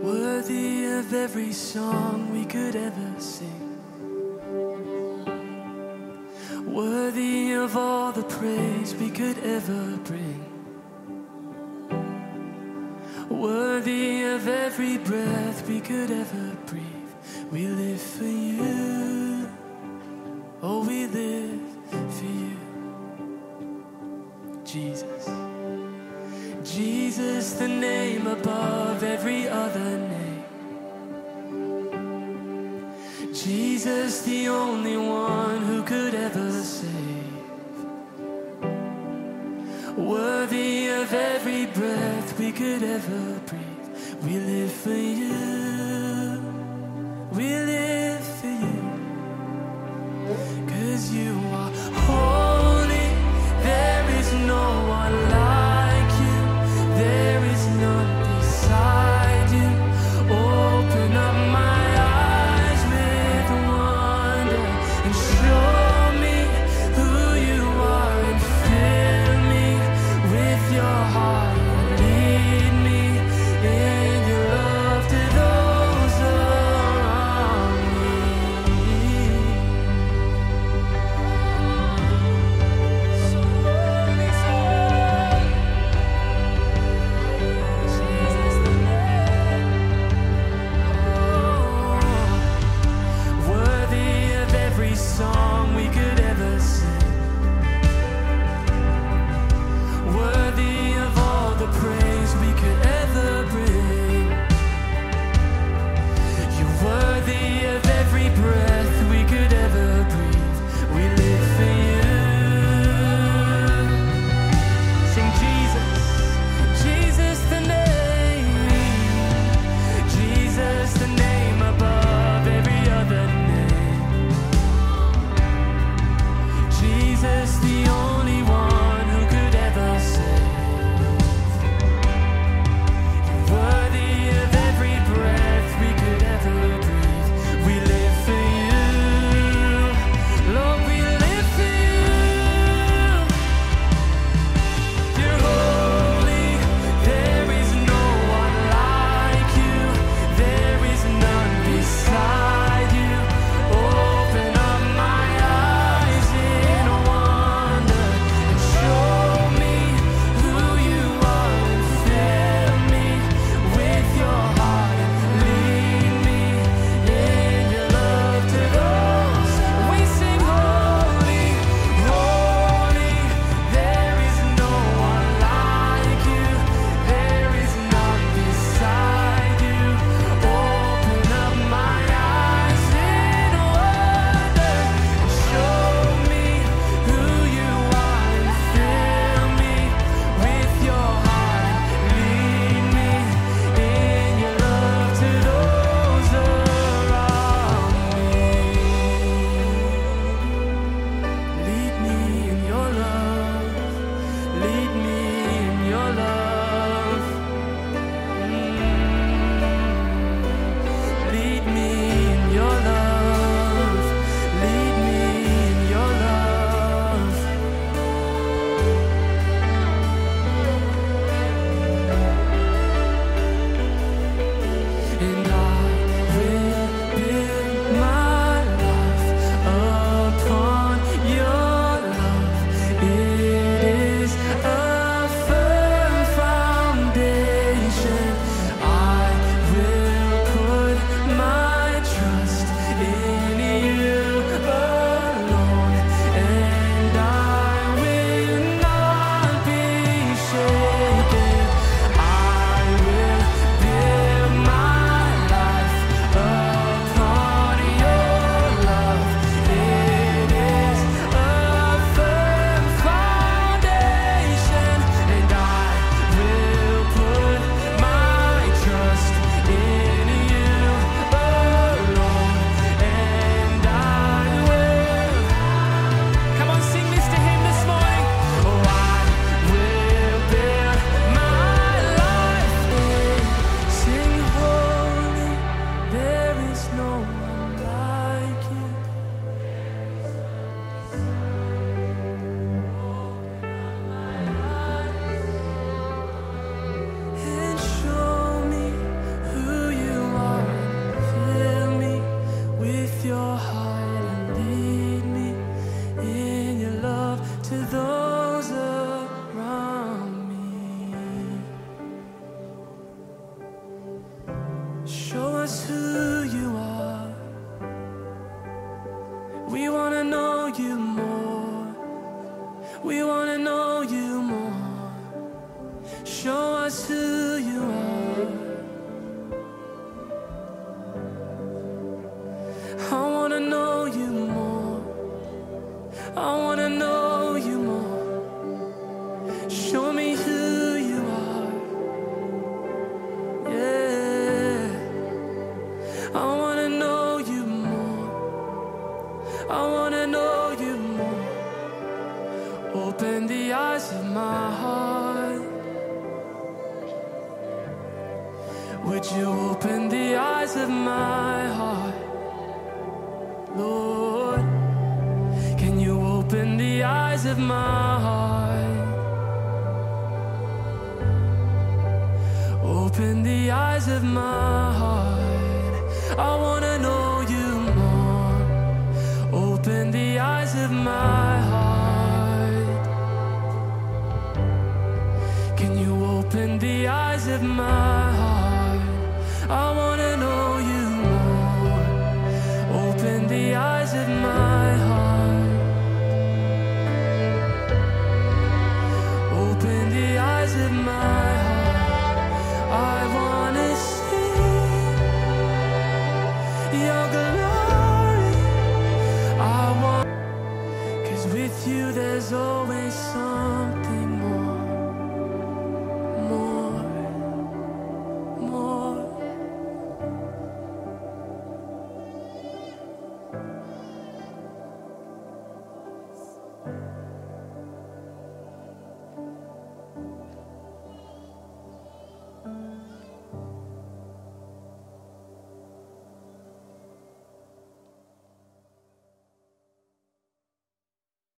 Worthy of every song we could ever sing, worthy of all the praise we could ever bring, worthy of every breath we could ever breathe. We live for you, oh, we live for you. Jesus, Jesus, the name above every other name. Jesus, the only one who could ever save. Worthy of every breath we could ever breathe. We live for you, we live for you. 'Cause you are holy, there is no one like you, there is none beside you. Open up my eyes with wonder and show me who you are, and fill me with your heart. Lead me in your love to those around me. So holy, so holy. Jesus, the name. Worthy of every song we could ever sing, worthy of all the praise we could ever bring. You're worthy of every breath we could ever breathe. We live for you. Sing Jesus, Jesus the name, Jesus the name above every other name. Jesus, the only one who could ever save. You're worthy of every breath we could ever breathe. We live for you, Lord, we live for you. You're holy, there is no one like you, there is none beside you. Open up my eyes in wonder and show me who you are, and fill me with your heart, and lead me in your love to those. We sing holy, holy, there is no one like you, there is none beside you. Open up my eyes in wonder and show me who you are, and fill me with your heart. Lead me in your love to those around me. Lead me in your love, lead me in your love. Lead me in your love, lead me in your love. And I will build my life upon your love. It is a firm foundation. I will put my trust in you alone, and I will not be shaken. I will build my Show us who you are. We wanna know you more. We wanna know you more. Show us who you are. I wanna know you more. I wanna know you more. Show me who you are. Yeah. I wanna know you more. I wanna know you more. Open the eyes of my heart. Would you open the eyes of my heart? Lord, can you open the eyes of my heart? Open the eyes of my heart. I wanna know you more. Open the eyes of my heart. Can you open the eyes of my